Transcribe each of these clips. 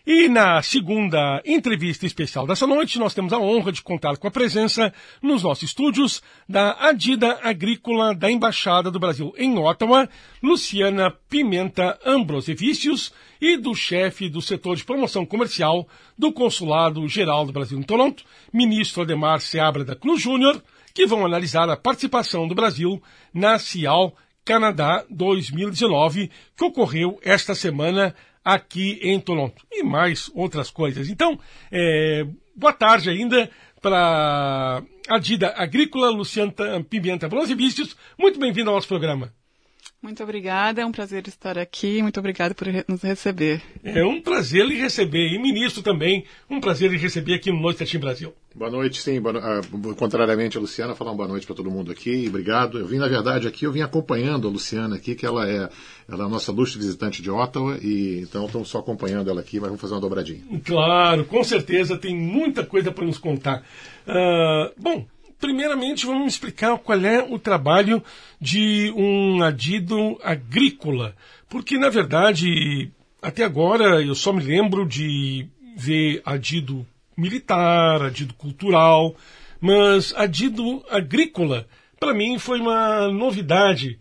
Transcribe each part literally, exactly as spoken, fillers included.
E na segunda entrevista especial dessa noite, nós temos a honra de contar com a presença nos nossos estúdios da Adida Agrícola da Embaixada do Brasil em Ottawa, Luciana Pimenta Ambrosevicius, e do chefe do setor de promoção comercial do Consulado Geral do Brasil em Toronto, ministro Ademar Seabra da Cruz Júnior, que vão analisar a participação do Brasil na CIAL Canadá dois mil e dezenove, que ocorreu esta semana aqui em Toronto, e mais outras coisas. Então, é, boa tarde ainda para a Adida Agrícola, Luciana Pimenta Ambrosevicius. Muito bem-vindo ao nosso programa. Muito obrigada, é um prazer estar aqui, muito obrigada por re- nos receber. É um prazer lhe receber, e ministro também, um prazer lhe receber aqui no Noite Team Brasil. Boa noite, sim, boa, uh, contrariamente a Luciana, falar uma boa noite para todo mundo aqui, obrigado. Eu vim, na verdade, aqui, eu vim acompanhando a Luciana aqui, que ela é, ela é a nossa ilustre visitante de Ottawa, e então estamos só acompanhando ela aqui, mas vamos fazer uma dobradinha. Claro, com certeza, tem muita coisa para nos contar. Uh, bom... Primeiramente, vamos explicar qual é o trabalho de um adido agrícola. Porque, na verdade, até agora eu só me lembro de ver adido militar, adido cultural, mas adido agrícola, para mim, foi uma novidade.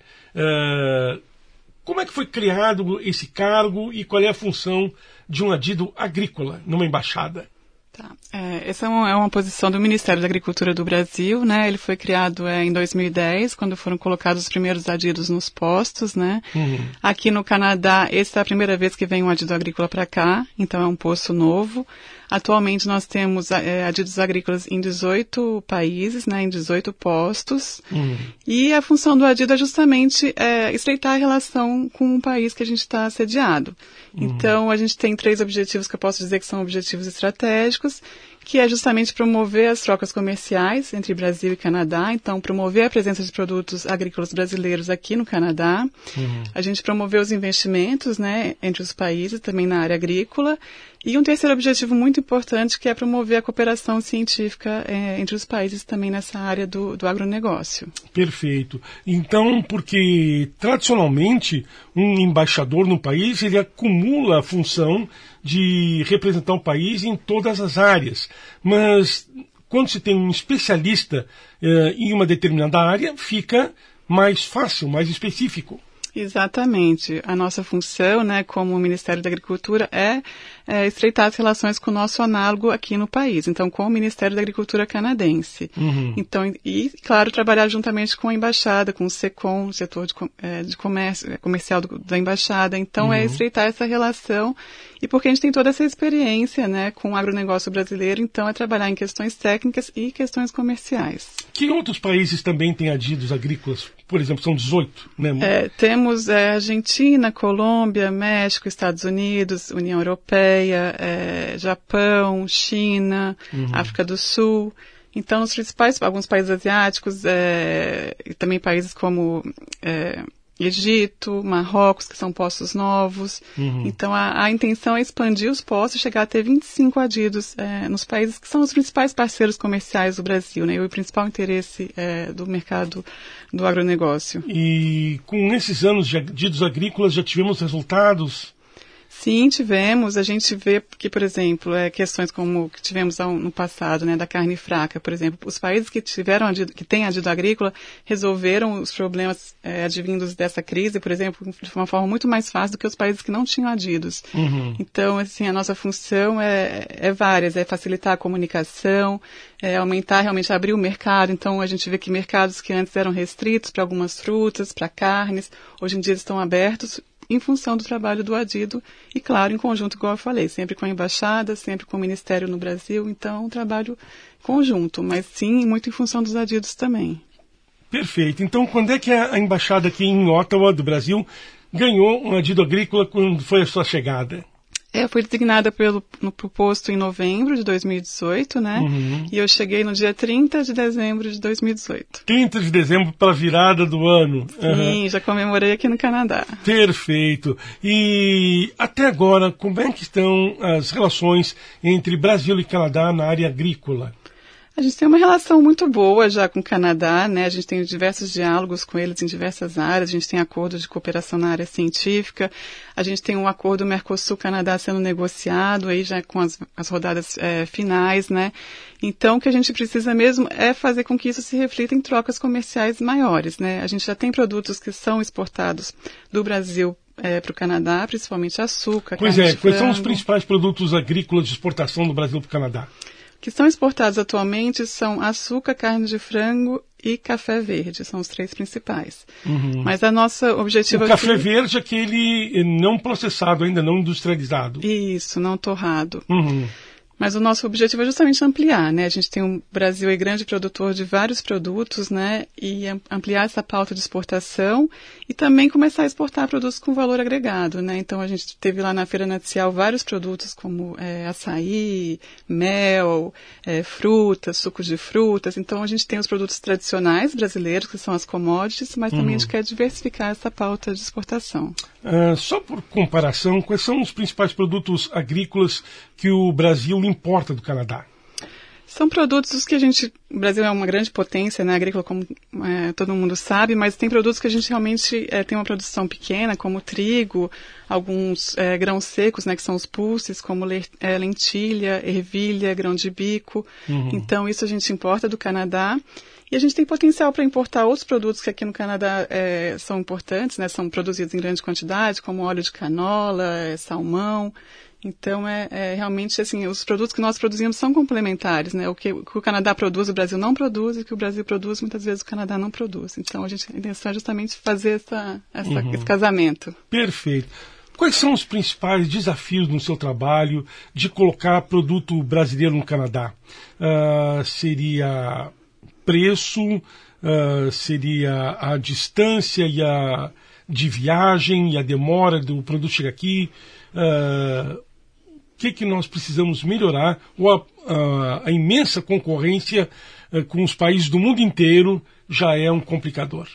Uh, como é que foi criado esse cargo e qual é a função de um adido agrícola numa embaixada? Tá. É, essa é uma, é uma posição do Ministério da Agricultura do Brasil, né? Ele foi criado é, em dois mil e dez, quando foram colocados os primeiros adidos nos postos, né? Uhum. Aqui no Canadá, essa é a primeira vez que vem um adido agrícola para cá, então é um posto novo. Atualmente nós temos é, adidos agrícolas em dezoito países, né, em dezoito postos, uhum. E a função do adido é justamente é, estreitar a relação com o país que a gente está sediado. Uhum. Então a gente tem três objetivos que eu posso dizer que são objetivos estratégicos, que é justamente promover as trocas comerciais entre Brasil e Canadá, então promover a presença de produtos agrícolas brasileiros aqui no Canadá, uhum. A gente promover os investimentos, né, entre os países, também na área agrícola, e um terceiro objetivo muito importante que é promover a cooperação científica é, entre os países também nessa área do, do agronegócio. Perfeito. Então, porque tradicionalmente um embaixador no país, ele acumula a função de representar o país em todas as áreas. Mas quando se tem um especialista eh, em uma determinada área, fica mais fácil, mais específico. Exatamente. A nossa função, né, como Ministério da Agricultura, é, é estreitar as relações com o nosso análogo aqui no país, então com o Ministério da Agricultura canadense. Uhum. Então, e, claro, trabalhar juntamente com a Embaixada, com o SECOM, o setor de, é, de comércio, comercial do, da Embaixada. Então, uhum. É estreitar essa relação, e porque a gente tem toda essa experiência, né, com o agronegócio brasileiro, então é trabalhar em questões técnicas e questões comerciais. Que outros países também têm adidos agrícolas? Por exemplo, são dezoito, né? É, temos é, Argentina, Colômbia, México, Estados Unidos, União Europeia, é, Japão, China, uhum. África do Sul. Então, os principais, alguns países asiáticos, é, e também países como é, Egito, Marrocos, que são postos novos. Uhum. Então, a, a intenção é expandir os postos e chegar a ter vinte e cinco adidos é, nos países que são os principais parceiros comerciais do Brasil, né, e o principal interesse é, do mercado do agronegócio. E com esses anos de adidos agrícolas já tivemos resultados? Sim, tivemos. A gente vê que, por exemplo, é, questões como que tivemos no passado, né, da carne fraca, por exemplo. Os países que tiveram adido, que têm adido agrícola resolveram os problemas é, advindos dessa crise, por exemplo, de uma forma muito mais fácil do que os países que não tinham adidos. Uhum. Então, assim, a nossa função é, é várias, é facilitar a comunicação, é aumentar, realmente abrir o mercado. Então, a gente vê que mercados que antes eram restritos para algumas frutas, para carnes, hoje em dia estão abertos, em função do trabalho do adido e, claro, em conjunto, igual eu falei, sempre com a embaixada, sempre com o Ministério no Brasil, então um trabalho conjunto, mas sim, muito em função dos adidos também. Perfeito. Então, quando é que a embaixada aqui em Ottawa, do Brasil, ganhou um adido agrícola, quando foi a sua chegada? É, eu fui designada pelo, no, pro posto em novembro de dois mil e dezoito, né? Uhum. E eu cheguei no dia trinta de dezembro de dois mil e dezoito. trinta de dezembro para a virada do ano. Sim, uhum. Já comemorei aqui no Canadá. Perfeito. E até agora, como é que estão as relações entre Brasil e Canadá na área agrícola? A gente tem uma relação muito boa já com o Canadá, né? A gente tem diversos diálogos com eles em diversas áreas, a gente tem acordos de cooperação na área científica, a gente tem um acordo Mercosul-Canadá sendo negociado aí já com as, as rodadas é, finais, né? Então, o que a gente precisa mesmo é fazer com que isso se reflita em trocas comerciais maiores, né? A gente já tem produtos que são exportados do Brasil É, para o Canadá, principalmente açúcar, Pois carne é, de quais frango. são os principais produtos agrícolas de exportação do Brasil para o Canadá? Que são exportados atualmente são açúcar, carne de frango e café verde, são os três principais. Uhum. Mas a nossa objetivo o aqui... café verde é aquele não processado ainda, não industrializado. Isso, não torrado. Uhum. Mas o nosso objetivo é justamente ampliar, né? A gente tem um Brasil é grande produtor de vários produtos, né? E ampliar essa pauta de exportação e também começar a exportar produtos com valor agregado, né? Então a gente teve lá na Feira Nacial vários produtos como é, açaí, mel, é, frutas, sucos de frutas. Então a gente tem os produtos tradicionais brasileiros, que são as commodities, mas também uhum. a gente quer diversificar essa pauta de exportação. Uh, só por comparação, quais são os principais produtos agrícolas que o Brasil importa do Canadá? São produtos que a gente... O Brasil é uma grande potência, né, agrícola, como é, todo mundo sabe, mas tem produtos que a gente realmente é, tem uma produção pequena, como trigo, alguns é, grãos secos, né, que são os pulses, como le, é, lentilha, ervilha, grão de bico. Uhum. Então, isso a gente importa do Canadá. E a gente tem potencial para importar outros produtos que aqui no Canadá é, são importantes, né, são produzidos em grande quantidade, como óleo de canola, é, salmão. Então, é, é realmente, assim, os produtos que nós produzimos são complementares, né? O que, o que o Canadá produz, o Brasil não produz, e o que o Brasil produz, muitas vezes o Canadá não produz. Então, a, gente, a intenção é justamente fazer essa, essa, uhum. esse casamento. Perfeito. Quais são os principais desafios no seu trabalho de colocar produto brasileiro no Canadá? Uh, seria preço, uh, seria a distância e a, de viagem e a demora do produto chegar aqui? Uh, O que, que nós precisamos melhorar, ou a, a, a imensa concorrência uh, com os países do mundo inteiro já é um complicador?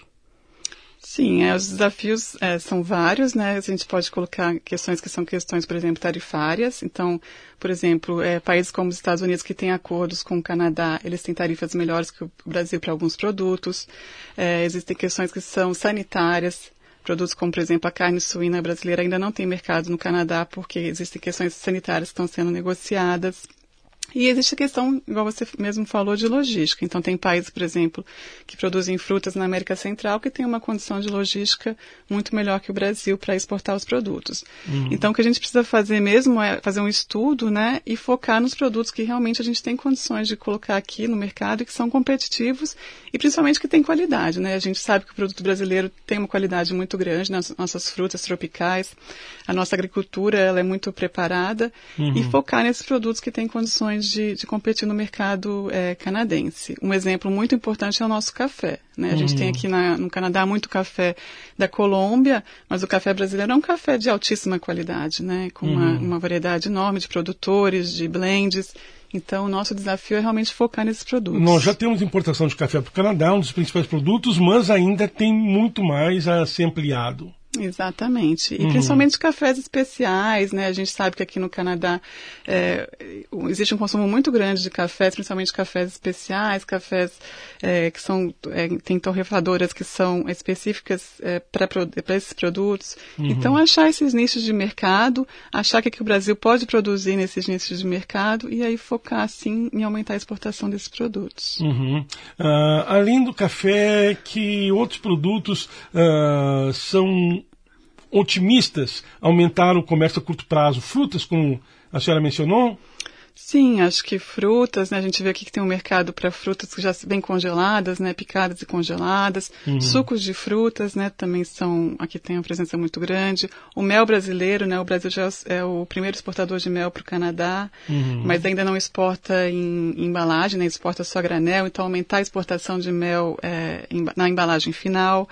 Sim, é, os desafios é, são vários, né? A gente pode colocar questões que são questões, por exemplo, tarifárias. Então, por exemplo, é, países como os Estados Unidos que têm acordos com o Canadá, eles têm tarifas melhores que o Brasil para alguns produtos. É, existem questões que são sanitárias. Produtos como, por exemplo, a carne suína brasileira ainda não tem mercado no Canadá porque existem questões sanitárias que estão sendo negociadas. E existe a questão, igual você mesmo falou, de logística. Então, tem países, por exemplo, que produzem frutas na América Central que têm uma condição de logística muito melhor que o Brasil para exportar os produtos. Uhum. Então, o que a gente precisa fazer mesmo é fazer um estudo, né, e focar nos produtos que realmente a gente tem condições de colocar aqui no mercado e que são competitivos e principalmente que têm qualidade, né? A gente sabe que o produto brasileiro tem uma qualidade muito grande nas nossas frutas tropicais, a nossa agricultura ela é muito preparada uhum. e focar nesses produtos que têm condições De, de competir no mercado é, canadense. Um exemplo muito importante é o nosso café, né? A gente uhum. tem aqui na, no Canadá muito café da Colômbia, mas o café brasileiro é um café de altíssima qualidade, né? Com uhum. uma, uma variedade enorme de produtores, de blends. Então, o nosso desafio é realmente focar nesses produtos. Nós já temos importação de café para o Canadá, um dos principais produtos, mas ainda tem muito mais a ser ampliado. Exatamente. E uhum. principalmente cafés especiais, né? A gente sabe que aqui no Canadá é, existe um consumo muito grande de cafés, principalmente cafés especiais, cafés é, que são, é, tem torrefadoras que são específicas é, para esses produtos. Uhum. Então, achar esses nichos de mercado, achar que, que o Brasil pode produzir nesses nichos de mercado e aí focar, sim, em aumentar a exportação desses produtos. Uhum. Uh, além do café, que outros produtos uh, são otimistas aumentar o comércio a curto prazo? Frutas, como a senhora mencionou? Sim, acho que frutas, né? A gente vê aqui que tem um mercado para frutas que já vêm congeladas, né? Picadas e congeladas. Uhum. Sucos de frutas, né? Também são, aqui tem uma presença muito grande. O mel brasileiro, né? O Brasil já é o primeiro exportador de mel para o Canadá, uhum. mas ainda não exporta em, em embalagem, né? Exporta só granel, então aumentar a exportação de mel é, em, na embalagem final.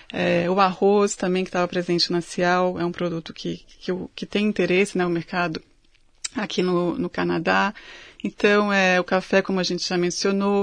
É, o arroz também, que estava presente na Cial, é um produto que, que, que tem interesse, né, no mercado aqui no, no Canadá. Então, é, o café, como a gente já mencionou,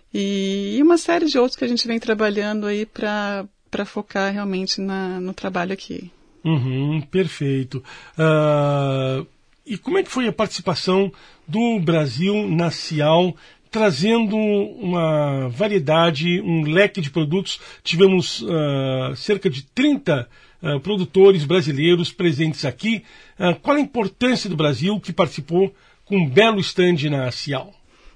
e, e uma série de outros que a gente vem trabalhando aí para para focar realmente na, no trabalho aqui. Uhum, perfeito. Uh, e como é que foi a participação do Brasil na Cial, trazendo uma variedade, um leque de produtos. Tivemos uh, cerca de trinta uh, produtores brasileiros presentes aqui. Uh, qual a importância do Brasil, que participou com um belo stand na Cial?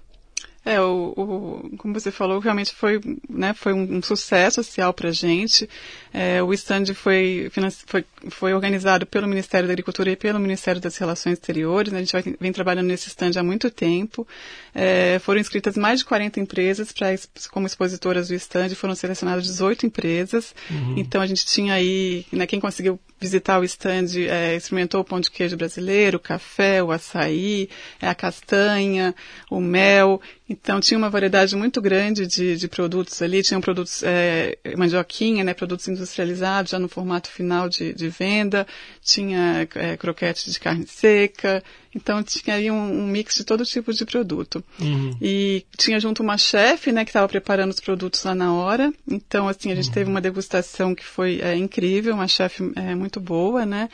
É, o, o, como você falou, realmente foi, né, foi um, um sucesso social para a gente. É, o stand foi, foi, foi organizado pelo Ministério da Agricultura e pelo Ministério das Relações Exteriores. Né, a gente vai, vem trabalhando nesse stand há muito tempo. É, foram inscritas mais de quarenta empresas pra, como expositoras do stand, foram selecionadas dezoito empresas. Uhum. Então a gente tinha aí, né, quem conseguiu visitar o stand, é, experimentou o pão de queijo brasileiro, o café, o açaí, a castanha, o mel. Então tinha uma variedade muito grande de, de produtos ali, tinham produtos, é, mandioquinha, né, produtos industrializados já no formato final de, de venda, tinha é, croquete de carne seca, então tinha aí um, um mix de todo tipo de produto. Uhum. E tinha junto uma chefe, né, que estava preparando os produtos lá na hora, então assim, a gente uhum. teve uma degustação que foi é, incrível, uma chefe é, muito boa, né.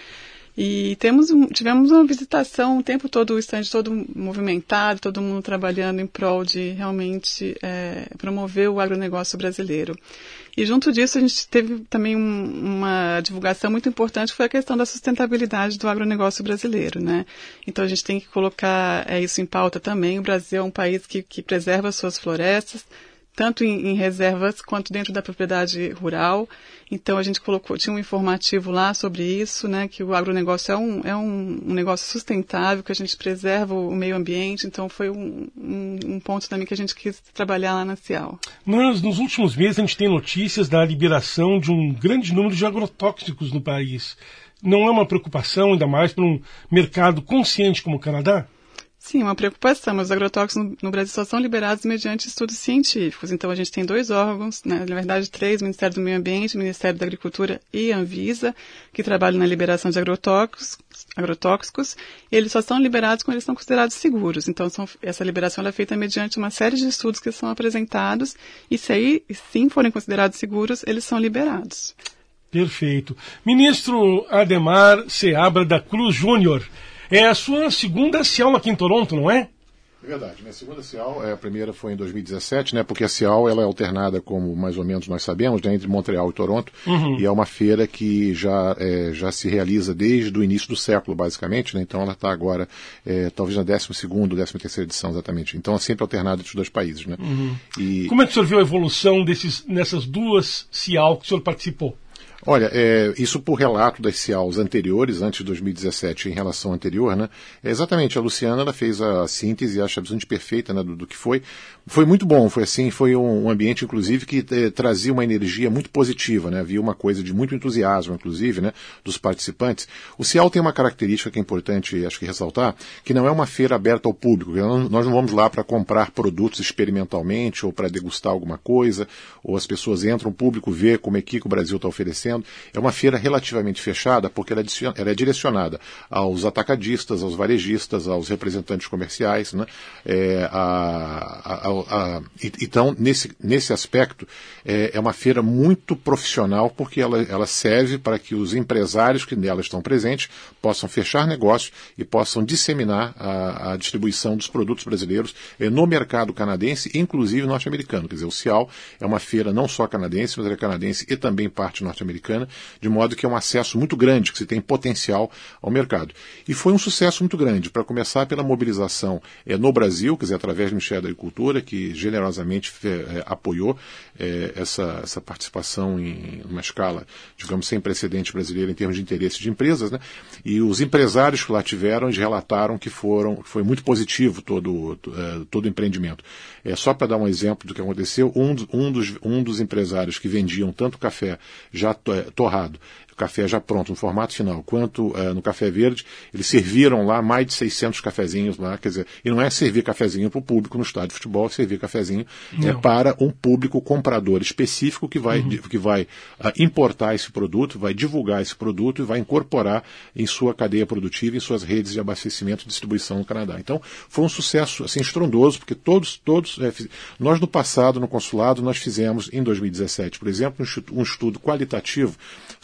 E temos um, tivemos uma visitação o tempo todo, o stand todo movimentado, todo mundo trabalhando em prol de realmente é, promover o agronegócio brasileiro. E junto disso a gente teve também um, uma divulgação muito importante, que foi a questão da sustentabilidade do agronegócio brasileiro, né? Então a gente tem que colocar é, isso em pauta também. O Brasil é um país que, que preserva suas florestas, tanto em, em reservas quanto dentro da propriedade rural. Então a gente colocou, tinha um informativo lá sobre isso, né, que o agronegócio é um, é um, um negócio sustentável, que a gente preserva o meio ambiente, então foi um, um, um ponto também que a gente quis trabalhar lá na Cial. Mas nos últimos meses a gente tem notícias da liberação de um grande número de agrotóxicos no país. Não é uma preocupação, ainda mais para um mercado consciente como o Canadá? Sim, uma preocupação. Os agrotóxicos no, no Brasil só são liberados mediante estudos científicos. Então, a gente tem dois órgãos, né, na verdade três, o Ministério do Meio Ambiente, o Ministério da Agricultura e a Anvisa, que trabalham na liberação de agrotóxicos. agrotóxicos e eles só são liberados quando eles são considerados seguros. Então, são, essa liberação ela é feita mediante uma série de estudos que são apresentados e se aí sim forem considerados seguros, eles são liberados. Perfeito. Ministro Ademar Seabra da Cruz Júnior, é a sua segunda Cial aqui em Toronto, não é? É verdade. Minha segunda Cial, a primeira foi em dois mil e dezessete, né? Porque a Cial ela é alternada, como mais ou menos nós sabemos, né, entre Montreal e Toronto, uhum. e é uma feira que já, é, já se realiza desde o início do século, basicamente, né? Então ela está agora, é, talvez na décima segunda, décima terceira edição, exatamente. Então é sempre alternada entre os dois países, né? Uhum. E... Como é que o senhor viu a evolução desses, nessas duas Cial que o senhor participou? Olha, é, isso por relato das Cials anteriores, antes de dois mil e dezessete, em relação anterior, né? É, exatamente, a Luciana ela fez a síntese, acho absolutamente perfeita, né, do, do que foi. Foi muito bom, foi assim, foi um, um ambiente, inclusive, que é, trazia uma energia muito positiva, né? Havia uma coisa de muito entusiasmo, inclusive, né, dos participantes. O Cial tem uma característica que é importante, acho que ressaltar, que não é uma feira aberta ao público. Nós não vamos lá para comprar produtos experimentalmente ou para degustar alguma coisa, ou as pessoas entram, o público vê como é que o Brasil está oferecendo. É uma feira relativamente fechada porque ela é direcionada aos atacadistas, aos varejistas, aos representantes comerciais, né? É, a, a, a, então, nesse, nesse aspecto, é, é uma feira muito profissional porque ela, ela serve para que os empresários que nela estão presentes possam fechar negócios e possam disseminar a, a distribuição dos produtos brasileiros é, no mercado canadense, inclusive norte-americano. Quer dizer, o Cial é uma feira não só canadense, mas é canadense e também parte norte-americana, de modo que é um acesso muito grande, que se tem potencial ao mercado. E foi um sucesso muito grande, para começar pela mobilização é, no Brasil, quer dizer, através do Ministério da Agricultura, que generosamente é, apoiou é, essa, essa participação em uma escala, digamos, sem precedente brasileira em termos de interesse de empresas, né? E os empresários que lá tiveram, eles relataram que foram, que foi muito positivo todo, todo o empreendimento. É, só para dar um exemplo do que aconteceu, um, um, dos, um dos empresários que vendiam tanto café já torrado, café já pronto, no formato final, quanto uh, no café verde, eles serviram lá mais de seiscentos cafezinhos lá, quer dizer, e não é servir cafezinho para o público no estádio de futebol, é servir cafezinho é para um público comprador específico que vai, uhum. que vai uh, importar esse produto, vai divulgar esse produto e vai incorporar em sua cadeia produtiva, em suas redes de abastecimento e distribuição no Canadá. Então, foi um sucesso assim, estrondoso, porque todos, todos, é, nós no passado, no consulado, nós fizemos, em dois mil e dezessete, por exemplo, um estudo qualitativo sobre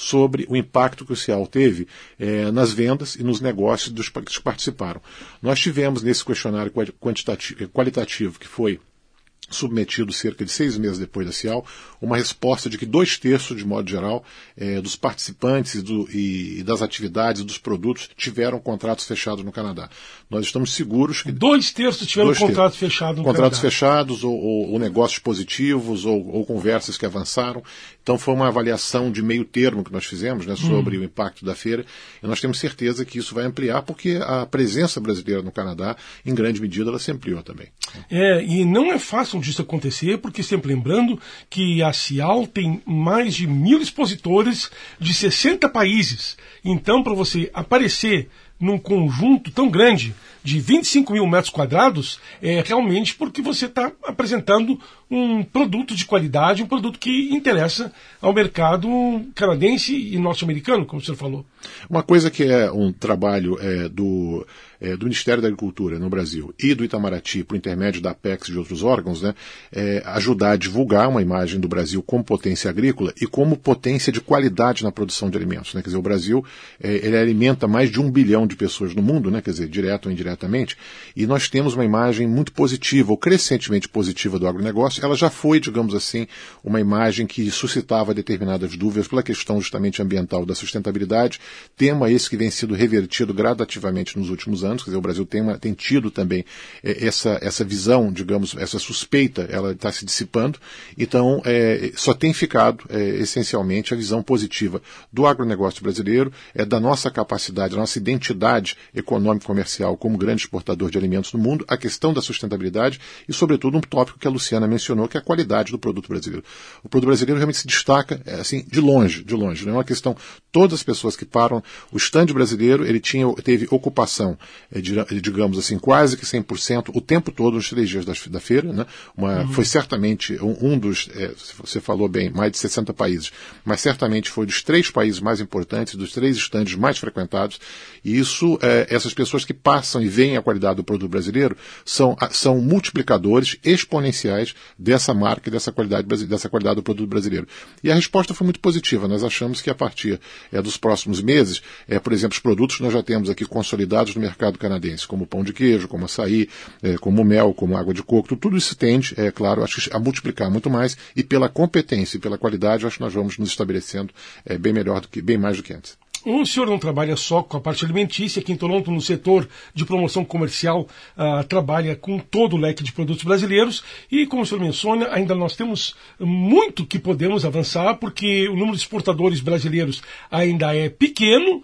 sobre o impacto que o Cial teve é, nas vendas e nos negócios dos que participaram. Nós tivemos nesse questionário quantitativo, qualitativo que foi submetido cerca de seis meses depois da Cial, uma resposta de que dois terços, de modo geral, eh, dos participantes do, e, e das atividades e dos produtos tiveram contratos fechados no Canadá. Nós estamos seguros que... Dois terços tiveram dois contratos terços, fechados no contratos Canadá. fechados ou, ou, ou negócios positivos ou, ou conversas que avançaram. Então foi uma avaliação de meio termo que nós fizemos, né, sobre hum. o impacto da feira, e nós temos certeza que isso vai ampliar porque a presença brasileira no Canadá, em grande medida, ela se ampliou também. É, e não é fácil disso acontecer, porque sempre lembrando que a Cial tem mais de mil expositores de sessenta países. Então, para você aparecer num conjunto tão grande de vinte e cinco mil metros quadrados, é realmente porque você está apresentando um produto de qualidade, um produto que interessa ao mercado canadense e norte-americano, como o senhor falou. Uma coisa que é um trabalho é, do, é, do Ministério da Agricultura no Brasil e do Itamaraty, por intermédio da Apex e de outros órgãos, né, é ajudar a divulgar uma imagem do Brasil como potência agrícola e como potência de qualidade na produção de alimentos. Né? Quer dizer, o Brasil é, ele alimenta mais de um bilhão de pessoas no mundo, né? Quer dizer, direto ou indiretamente, e nós temos uma imagem muito positiva, ou crescentemente positiva do agronegócio. Ela já foi, digamos assim, uma imagem que suscitava determinadas dúvidas pela questão justamente ambiental da sustentabilidade, tema esse que vem sendo revertido gradativamente nos últimos anos. Quer dizer, o Brasil tem, uma, tem tido também é, essa, essa visão, digamos, essa suspeita, ela está se dissipando, então é, só tem ficado é, essencialmente a visão positiva do agronegócio brasileiro, é, da nossa capacidade, da nossa identidade econômico-comercial como grande exportador de alimentos no mundo, a questão da sustentabilidade e, sobretudo, um tópico que a Luciana mencionou, que é a qualidade do produto brasileiro. O produto brasileiro realmente se destaca, é, assim, de longe, de longe. Não é uma questão, todas as pessoas que param, o estande brasileiro, ele tinha, teve ocupação, é, digamos assim, quase que cem por cento o tempo todo nos três dias da, da feira, né? Uma, uhum. Foi certamente um, um dos, é, você falou bem, mais de sessenta países, mas certamente foi dos três países mais importantes, dos três estandes mais frequentados, e isso, é, essas pessoas que passam e veem a qualidade do produto brasileiro são, são multiplicadores exponenciais dessa marca e dessa qualidade, dessa qualidade do produto brasileiro. E a resposta foi muito positiva. Nós achamos que a partir é, dos próximos meses, é, por exemplo, os produtos que nós já temos aqui consolidados no mercado canadense, como pão de queijo, como açaí, é, como mel, como água de coco, tudo isso tende, é claro, acho que a multiplicar muito mais, e pela competência e pela qualidade, acho que nós vamos nos estabelecendo é, bem melhor do que, bem mais do que antes. O senhor não trabalha só com a parte alimentícia, aqui em Toronto, no setor de promoção comercial, uh, trabalha com todo o leque de produtos brasileiros e, como o senhor menciona, ainda nós temos muito que podemos avançar, porque o número de exportadores brasileiros ainda é pequeno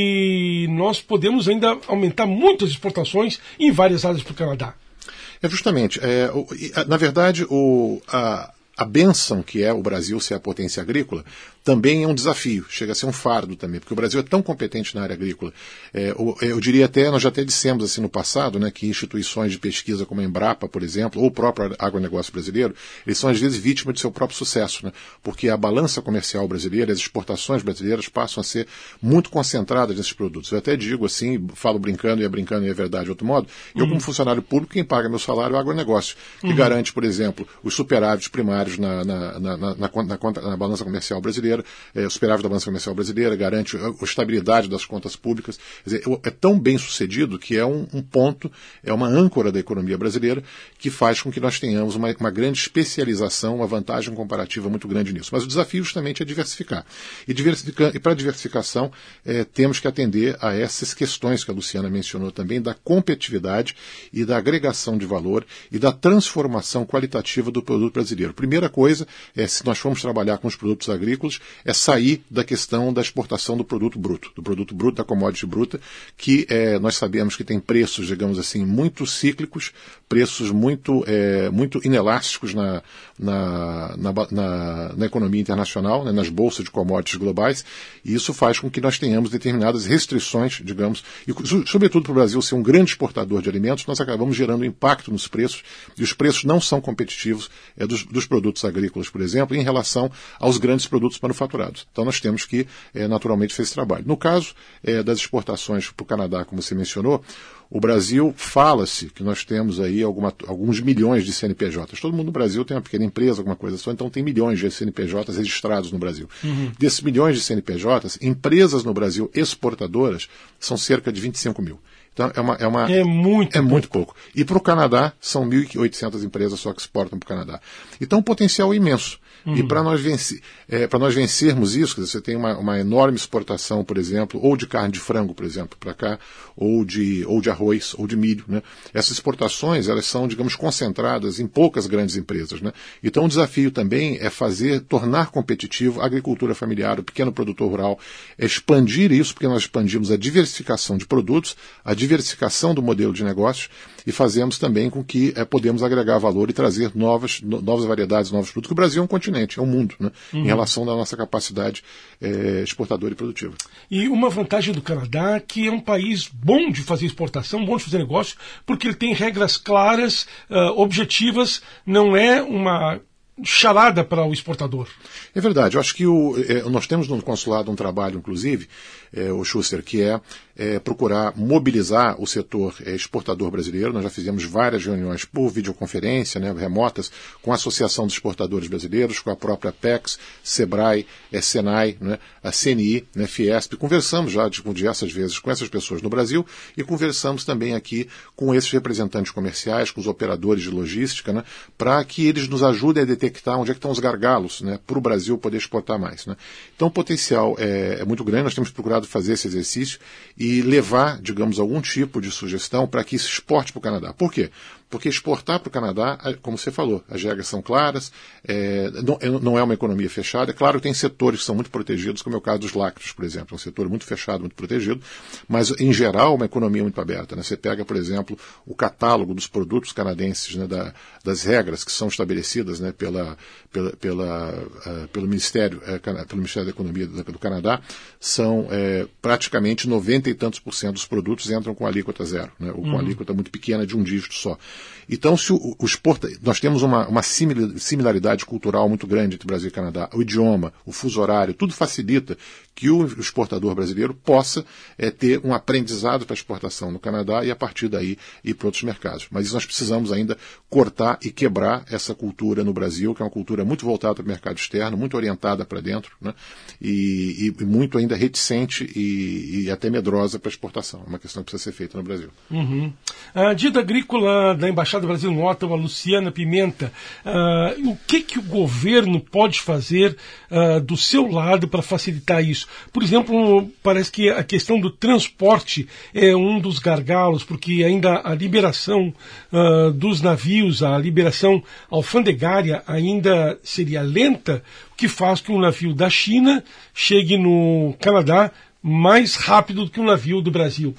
e nós podemos ainda aumentar muito as exportações em várias áreas para o Canadá. É justamente, é, o, na verdade, o, a, a bênção que é o Brasil ser a potência agrícola também é um desafio, chega a ser um fardo também, porque o Brasil é tão competente na área agrícola. É, eu, eu diria até, nós já até dissemos assim no passado, né, que instituições de pesquisa como a Embrapa, por exemplo, ou o próprio agronegócio brasileiro, eles são às vezes vítimas de seu próprio sucesso, né, porque a balança comercial brasileira, as exportações brasileiras passam a ser muito concentradas nesses produtos. Eu até digo assim, falo brincando e é brincando e é verdade de outro modo, eu uhum. como funcionário público, quem paga meu salário é o agronegócio, que uhum. garante, por exemplo, os superávites primários na, na, na, na, na, na, conta, na balança comercial brasileira, É, o superávit da balança comercial brasileira, garante a, a estabilidade das contas públicas. Quer dizer, é tão bem sucedido que é um, um ponto, é uma âncora da economia brasileira que faz com que nós tenhamos uma, uma grande especialização, uma vantagem comparativa muito grande nisso. Mas o desafio justamente é diversificar. E, diversifica, e para a diversificação é, temos que atender a essas questões que a Luciana mencionou também, da competitividade e da agregação de valor e da transformação qualitativa do produto brasileiro. Primeira coisa, é, se nós formos trabalhar com os produtos agrícolas, é sair da questão da exportação do produto bruto, do produto bruto, da commodity bruta, que é, nós sabemos que tem preços, digamos assim, muito cíclicos, preços muito, é, muito inelásticos na, na, na, na, na economia internacional, né, nas bolsas de commodities globais, e isso faz com que nós tenhamos determinadas restrições, digamos, e sobretudo para o Brasil ser um grande exportador de alimentos, nós acabamos gerando impacto nos preços, e os preços não são competitivos é, dos, dos produtos agrícolas, por exemplo, em relação aos grandes produtos manufaturados. Então nós temos que, é, naturalmente, fazer esse trabalho. No caso é, das exportações para o Canadá, como você mencionou, O Brasil, fala-se que nós temos aí alguma, alguns milhões de C N P Js. Todo mundo no Brasil tem uma pequena empresa, alguma coisa só, então tem milhões de C N P Js registrados no Brasil. Uhum. Desses milhões de C N P Js, empresas no Brasil exportadoras são cerca de vinte e cinco mil. Então, é, uma, é, uma, é muito é pouco. muito pouco. E para o Canadá, são mil e oitocentas empresas só que exportam para o Canadá. Então, o potencial é imenso. Uhum. E para nós, vencer, é, para nós vencermos isso, quer dizer, você tem uma, uma enorme exportação, por exemplo, ou de carne de frango, por exemplo, para cá, ou de, ou de arroz, ou de milho. Né? Essas exportações, elas são, digamos, concentradas em poucas grandes empresas. Né? Então, o desafio também é fazer, tornar competitivo a agricultura familiar, o pequeno produtor rural, é expandir isso, porque nós expandimos a diversificação de produtos, a diversificação do modelo de negócios, e fazemos também com que é, podemos agregar valor e trazer novas, no, novas variedades, novos produtos, que o Brasil é um continente, é um mundo, né? Uhum. Em relação da nossa capacidade é, exportadora e produtiva. E uma vantagem do Canadá, que é um país bom de fazer exportação, bom de fazer negócio, porque ele tem regras claras, uh, objetivas, não é uma charada para o exportador. É verdade, eu acho que o, é, nós temos no consulado um trabalho, inclusive, é, o Schuster, que é, é procurar mobilizar o setor é, exportador brasileiro. Nós já fizemos várias reuniões por videoconferência, né, remotas, com a Associação dos Exportadores Brasileiros, com a própria Apex, Sebrae, é, Senai, né, a C N I, né, Fiesp. Conversamos já de, diversas vezes com essas pessoas no Brasil e conversamos também aqui com esses representantes comerciais, com os operadores de logística, né, para que eles nos ajudem a detectar onde é que estão os gargalos, né, para o Brasil poder exportar mais. Né. Então o potencial é, é muito grande, nós temos procurado fazer esse exercício e levar, digamos, algum tipo de sugestão para que isso exporte para o Canadá. Por quê? Porque exportar para o Canadá, como você falou, as regras são claras, é, não, não é uma economia fechada. É claro que tem setores que são muito protegidos, como é o caso dos lácteos, por exemplo. É um setor muito fechado, muito protegido, mas, em geral, uma economia muito aberta. Né? Você pega, por exemplo, o catálogo dos produtos canadenses, né, da, das regras que são estabelecidas, né, pela, pela, pela, uh, pelo, Ministério, uh, pelo Ministério da Economia do, do Canadá, são uh, praticamente noventa e tantos por cento dos produtos entram com alíquota zero, né, ou com uhum. alíquota muito pequena de um dígito só. Então, se o, o exporta, nós temos uma, uma similaridade cultural muito grande entre Brasil e Canadá. O idioma, o fuso horário, tudo facilita que o exportador brasileiro possa é, ter um aprendizado para exportação no Canadá e, a partir daí, ir para outros mercados. Mas nós precisamos ainda cortar e quebrar essa cultura no Brasil, que é uma cultura muito voltada para o mercado externo, muito orientada para dentro, né? e, e muito ainda reticente e, e até medrosa para exportação. É uma questão que precisa ser feita no Brasil. Uhum. A dita agrícola da Embaixada do Brasil em Ottawa, Luciana Pimenta, uh, o que, que o governo pode fazer uh, do seu lado para facilitar isso? Por exemplo, parece que a questão do transporte é um dos gargalos, porque ainda a liberação uh, dos navios, a liberação alfandegária ainda seria lenta, o que faz que um navio da China chegue no Canadá mais rápido do que um navio do Brasil.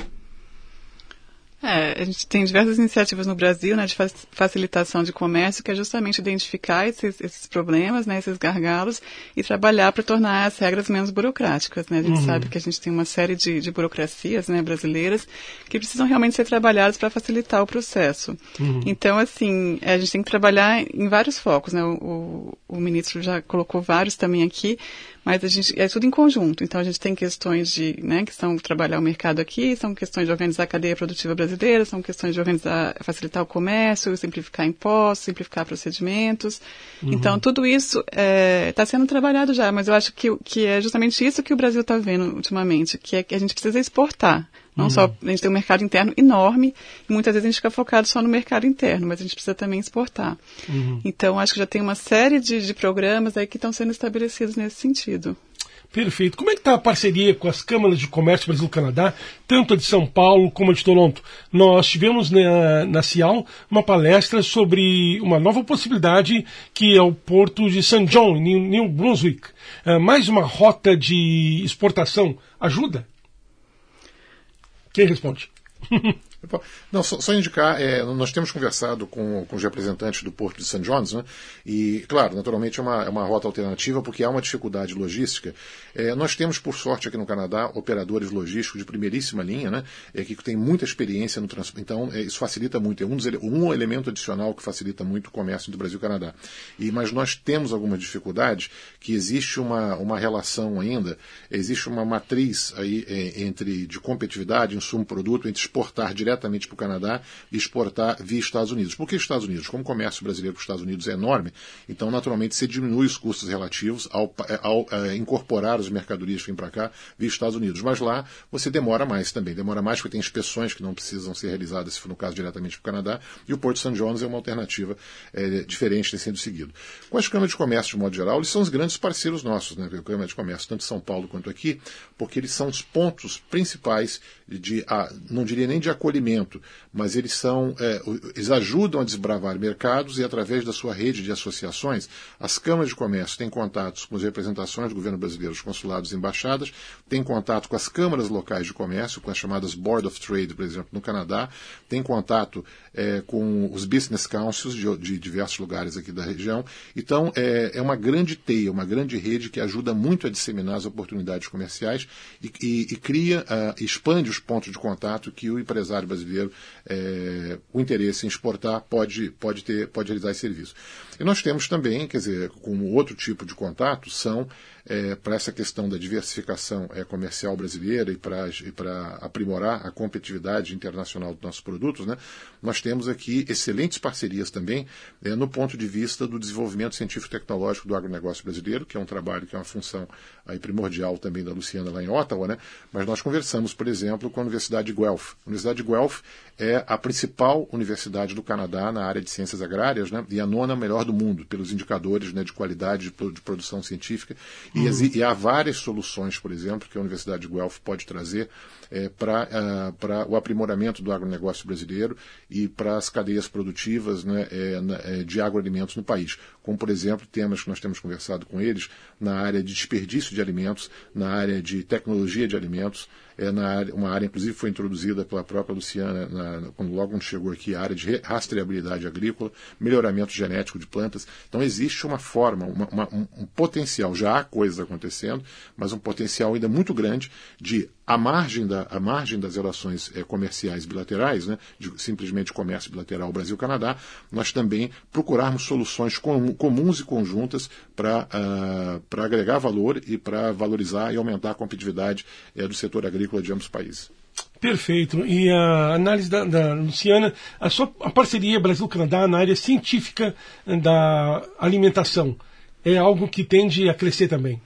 É, a gente tem diversas iniciativas no Brasil, né, de facilitação de comércio, que é justamente identificar esses, esses problemas, né, esses gargalos, e trabalhar para tornar as regras menos burocráticas, né. A gente uhum. sabe que a gente tem uma série de, de burocracias, né, brasileiras, que precisam realmente ser trabalhadas para facilitar o processo. Uhum. Então, assim, a gente tem que trabalhar em vários focos, né. O, o, o ministro já colocou vários também aqui, mas a gente, é tudo em conjunto. Então, a gente tem questões de, né, que são trabalhar o mercado aqui, são questões de organizar a cadeia produtiva brasileira, são questões de organizar, facilitar o comércio, simplificar impostos, simplificar procedimentos. Uhum. Então, tudo isso está é, sendo trabalhado já, mas eu acho que, que é justamente isso que o Brasil está vendo ultimamente, que é que a gente precisa exportar. Não uhum. só, a gente tem um mercado interno enorme, e muitas vezes a gente fica focado só no mercado interno, mas a gente precisa também exportar. Uhum. Então, acho que já tem uma série de, de programas aí que estão sendo estabelecidos nesse sentido. Perfeito. Como é que está a parceria com as câmaras de comércio Brasil-Canadá, tanto a de São Paulo como a de Toronto? Nós tivemos na, na CIAL uma palestra sobre uma nova possibilidade que é o porto de Saint John, em New Brunswick. É, mais uma rota de exportação. Ajuda? Quem responde? Não, só, só indicar, é, nós temos conversado com, com os representantes do Porto de Saint John's, né? E, claro, naturalmente é uma, é uma rota alternativa porque há uma dificuldade logística. É, nós temos, por sorte, aqui no Canadá, operadores logísticos de primeiríssima linha, né? É, que tem muita experiência no transporte. Então, é, isso facilita muito. É um, dos, um elemento adicional que facilita muito o comércio entre Brasil e Canadá. E, mas nós temos algumas dificuldades, que existe uma, uma relação ainda, existe uma matriz aí é, entre, de competitividade, insumo-produto, entre exportar diretamente diretamente para o Canadá e exportar via Estados Unidos. Por que Estados Unidos? Como o comércio brasileiro com os Estados Unidos é enorme, então naturalmente você diminui os custos relativos ao, ao, ao incorporar as mercadorias que vêm para cá via Estados Unidos. Mas lá você demora mais também, demora mais porque tem inspeções que não precisam ser realizadas, se for no caso diretamente para o Canadá, e o Porto de Saint John's é uma alternativa é, diferente de sendo seguido. Com as câmaras de comércio, de modo geral, eles são os grandes parceiros nossos, né, a Câmara de Comércio, tanto em São Paulo quanto aqui, porque eles são os pontos principais de, ah, não diria nem de acolhimento, mas eles são, é, eles ajudam a desbravar mercados e através da sua rede de associações, as câmaras de comércio têm contatos com as representações do governo brasileiro, os consulados e embaixadas, têm contato com as câmaras locais de comércio, com as chamadas Board of Trade, por exemplo, no Canadá, têm contato é, com os business councils de, de diversos lugares aqui da região. Então, é, é uma grande teia, uma grande rede que ajuda muito a disseminar as oportunidades comerciais e, e, e cria, uh, expande os pontos de contato que o empresário brasileiro, é, o interesse em exportar, pode, pode, ter, pode realizar esse serviço. E nós temos também, quer dizer, como outro tipo de contato, são é, para essa questão da diversificação é, comercial brasileira e para e para aprimorar a competitividade internacional dos nossos produtos, né, nós temos aqui excelentes parcerias também é, no ponto de vista do desenvolvimento científico-tecnológico do agronegócio brasileiro, que é um trabalho que é uma função aí, primordial também da Luciana lá em Ottawa, né, mas nós conversamos, por exemplo, com a Universidade de Guelph. A Universidade de Guelph é a principal universidade do Canadá na área de ciências agrárias, né, e a nona melhor do mundo, pelos indicadores, né, de qualidade de, de produção científica. E, uhum. as, e há várias soluções, por exemplo, que a Universidade de Guelph pode trazer é, para uh, o aprimoramento do agronegócio brasileiro e para as cadeias produtivas, né, é, de agroalimentos no país. Como, por exemplo, temas que nós temos conversado com eles na área de desperdício de alimentos, na área de tecnologia de alimentos, é na área, uma área, inclusive, foi introduzida pela própria Luciana, na, quando logo quando chegou aqui, a área de rastreabilidade agrícola, melhoramento genético de plantas. Então, existe uma forma, uma, uma, um, um potencial, já há coisas acontecendo, mas um potencial ainda muito grande de, à margem, da, à margem das relações é, comerciais bilaterais, né, de simplesmente comércio bilateral Brasil-Canadá, nós também procurarmos soluções com, comuns e conjuntas para uh, para agregar valor e para valorizar e aumentar a competitividade é, do setor agrícola de ambos os países. Perfeito. E a análise da, da Luciana, a sua a parceria Brasil-Canadá na área científica da alimentação é algo que tende a crescer também?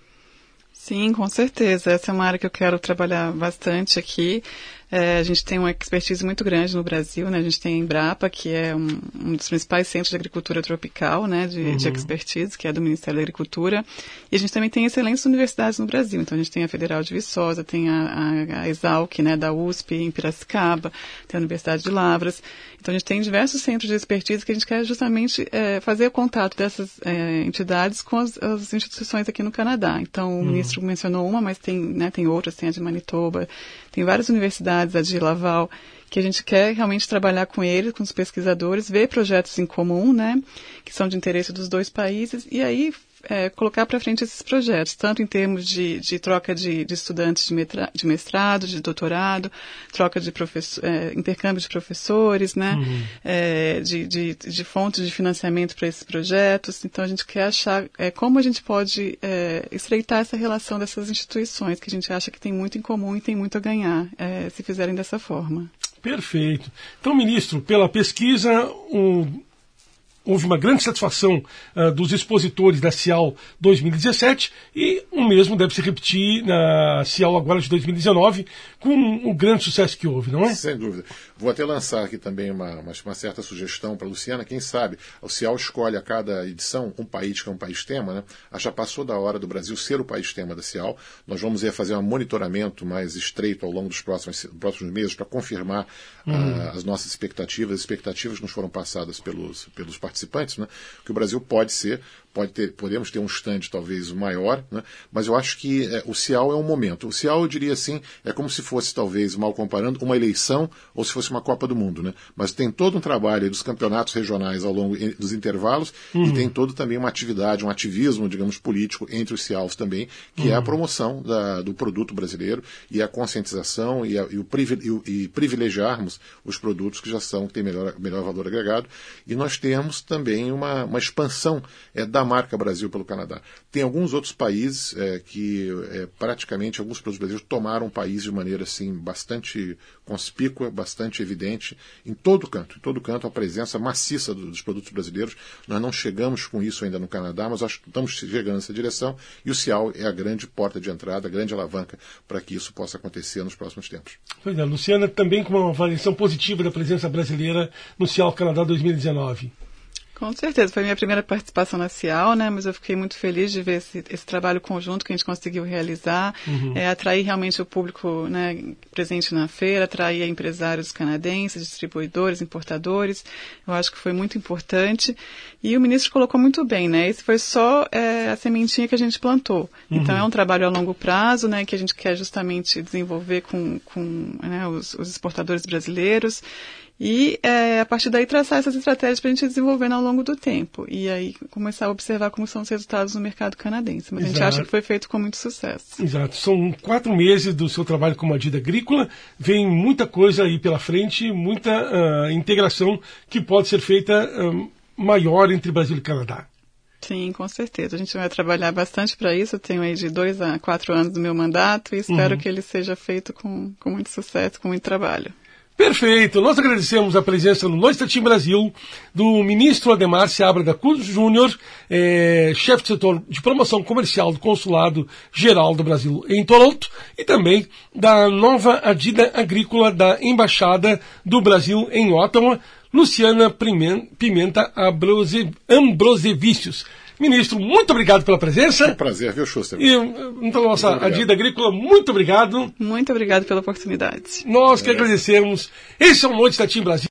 Sim, com certeza. Essa é uma área que eu quero trabalhar bastante aqui. É, a gente tem uma expertise muito grande no Brasil, né? A gente tem a Embrapa, que é um, um dos principais centros de agricultura tropical, né? De, uhum. de expertise, que é do Ministério da Agricultura. E a gente também tem excelentes universidades no Brasil. Então, a gente tem a Federal de Viçosa, tem a, a, a Exalc, né? Da U S P, em Piracicaba, tem a Universidade de Lavras. Então, a gente tem diversos centros de expertise que a gente quer justamente é, fazer o contato dessas é, entidades com as, as instituições aqui no Canadá. Então, o uhum. ministro mencionou uma, mas tem, né, tem outras, tem a de Manitoba, tem várias universidades, a de Laval, que a gente quer realmente trabalhar com eles, com os pesquisadores, ver projetos em comum, né, que são de interesse dos dois países, e aí é, colocar para frente esses projetos, tanto em termos de, de troca de, de estudantes de, metra, de mestrado, de doutorado, troca de professor, é, intercâmbio de professores, né, uhum. é, de, de, de fontes de financiamento para esses projetos. Então, a gente quer achar é, como a gente pode é, estreitar essa relação dessas instituições, que a gente acha que tem muito em comum e tem muito a ganhar, é, se fizerem dessa forma. Perfeito. Então, ministro, pela pesquisa, um... houve uma grande satisfação uh, dos expositores da Cial dois mil e dezessete e o mesmo deve se repetir na Cial agora de dois mil e dezenove, com o grande sucesso que houve, não é? Sem dúvida. Vou até lançar aqui também uma, uma, uma certa sugestão para a Luciana. Quem sabe o Cial escolhe a cada edição um país que é um país tema, né? Já passou da hora do Brasil ser o país tema da Cial. Nós vamos ir fazer um monitoramento mais estreito ao longo dos próximos, próximos meses para confirmar hum. uh, as nossas expectativas. As expectativas nos foram passadas pelos, pelos participantes, né? Que o Brasil pode ser, pode ter, podemos ter um stand talvez maior, né? Mas eu acho que é, o Cial é um momento. O Cial, eu diria assim, é como se fosse, talvez, mal comparando, uma eleição ou se fosse uma Copa do Mundo, né? Mas tem todo um trabalho dos campeonatos regionais ao longo dos intervalos uhum. e tem todo também uma atividade, um ativismo, digamos, político entre os Cials também, que uhum. é a promoção da, do produto brasileiro e a conscientização e, a, e, o, e, e privilegiarmos os produtos que já são, que têm melhor, melhor valor agregado. E nós temos isso também uma, uma expansão é, da marca Brasil pelo Canadá. Tem alguns outros países é, que é, praticamente alguns produtos brasileiros tomaram o país de maneira assim, bastante conspícua, bastante evidente, em todo canto, em todo canto a presença maciça dos produtos brasileiros. Nós não chegamos com isso ainda no Canadá, mas acho que estamos chegando nessa direção e o Cial é a grande porta de entrada, a grande alavanca para que isso possa acontecer nos próximos tempos. Pois é, Luciana, também com uma avaliação positiva da presença brasileira no Cial Canadá dois mil e dezenove. Com certeza, foi minha primeira participação na Cial, né, mas eu fiquei muito feliz de ver esse, esse trabalho conjunto que a gente conseguiu realizar, uhum. é, atrair realmente o público, né, presente na feira, atrair empresários canadenses, distribuidores, importadores, eu acho que foi muito importante, e o ministro colocou muito bem, né, esse foi só é, a sementinha que a gente plantou, uhum. então é um trabalho a longo prazo, né, que a gente quer justamente desenvolver com, com né, os, os exportadores brasileiros, e é, a partir daí traçar essas estratégias para a gente desenvolver ao longo do tempo. E aí começar a observar como são os resultados no mercado canadense. Mas Exato. A gente acha que foi feito com muito sucesso. Exato. São quatro meses do seu trabalho como Adida Agrícola. Vem muita coisa aí pela frente, muita uh, integração que pode ser feita uh, maior entre Brasil e Canadá. Sim, com certeza. A gente vai trabalhar bastante para isso. Eu tenho aí de dois a quatro anos do meu mandato e espero uhum. que ele seja feito com, com muito sucesso, com muito trabalho. Perfeito. Nós agradecemos a presença no Noite Team Brasil do ministro Ademar Seabra da Cruz Júnior, eh, chefe de setor de promoção comercial do Consulado Geral do Brasil em Toronto e também da nova Adida Agrícola da Embaixada do Brasil em Ottawa, Luciana Pimenta Ambrosevicius. Ministro, muito obrigado pela presença. É um prazer, viu, Schuster? E então, nossa Adida Agrícola, muito obrigado. Muito obrigado pela oportunidade. Nós que é. agradecemos. Esse é o Noite Team Brasil.